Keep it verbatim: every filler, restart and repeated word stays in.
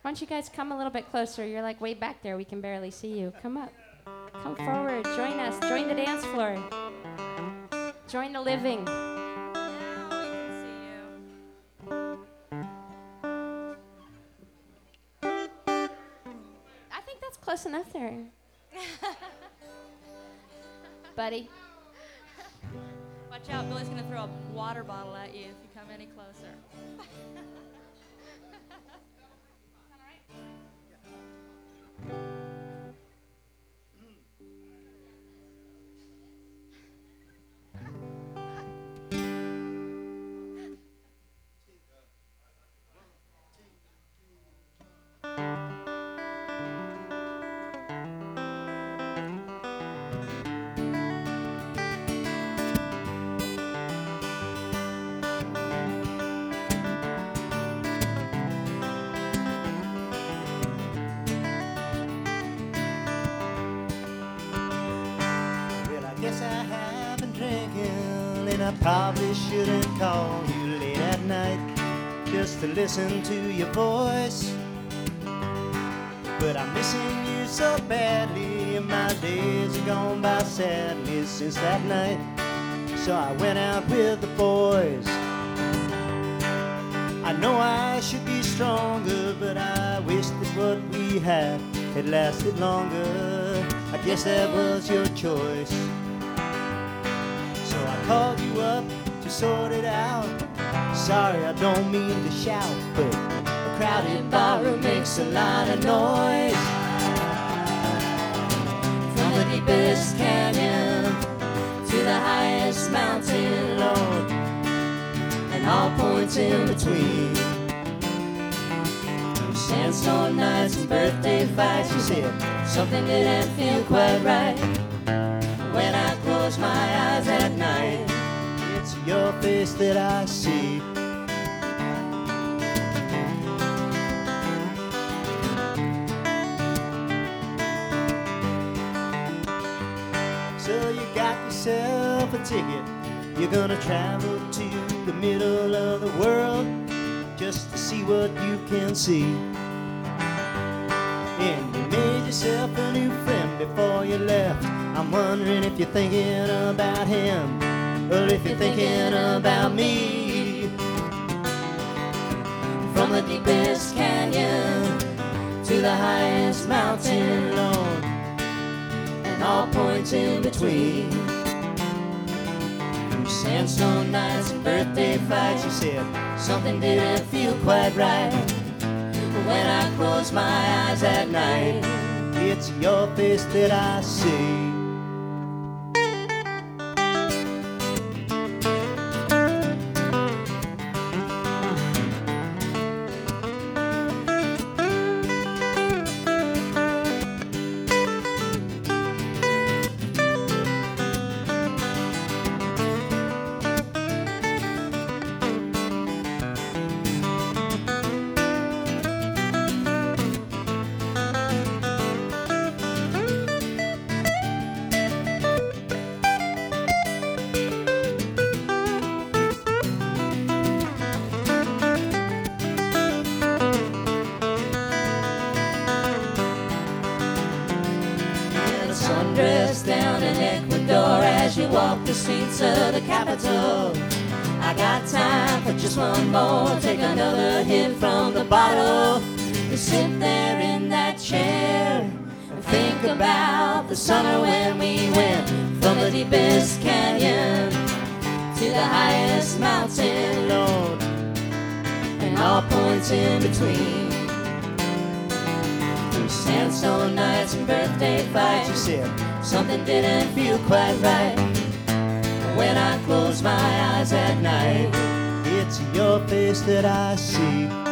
Why don't you guys come a little bit closer? You're like way back there. We can barely see you. Come up. Come forward. Join us. Join the dance floor. Join the living. Now we can see you. I think that's close enough there. Buddy. Watch out, Billy's gonna throw a water bottle at you if you come any closer. Guess I have been drinking, and I probably shouldn't call you late at night just to listen to your voice. But I'm missing you so badly, and my days are gone by sadly since that night. So I went out with the boys. I know I should be stronger, but I wish that what we had had lasted longer. I guess that was your choice. So I called you up to sort it out. Sorry, I don't mean to shout, but a crowded barroom makes a lot of noise. From the deepest canyon to the highest mountain, Lord, and all points in between. Sandstorm nights and birthday fights, you said something didn't feel quite right. When I close my eyes at night, it's your face that I see. So you got yourself a ticket. You're gonna travel to the middle of the world just to see what you can see. And you made yourself a new friend before you left. I'm wondering if you're thinking about him, or if you're thinking about me. From the deepest canyon to the highest mountain, Lord, and all points in between. Through sandstorm nights and birthday fights, you said something didn't feel quite right. But when I close my eyes at night, it's your face that I see. Sundress down in Ecuador as you walk the streets of the capital. I got time for just one more. Take another hit from the bottle. You sit there in that chair and think about the summer when we went from the deepest canyon to the highest mountain, Lord, and all points in between. Sandstone nights and birthday fights, you said something didn't feel quite right. When I close my eyes at night, it's your face that I see.